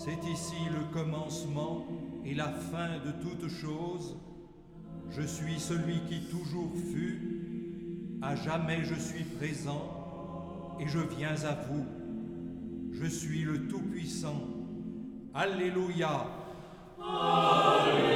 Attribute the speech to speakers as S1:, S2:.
S1: C'est ici le commencement et la fin de toutes choses. Je suis celui qui toujours fut, à jamais je suis présent, et je viens à vous. Je suis le Tout-Puissant. Alléluia.
S2: Alléluia.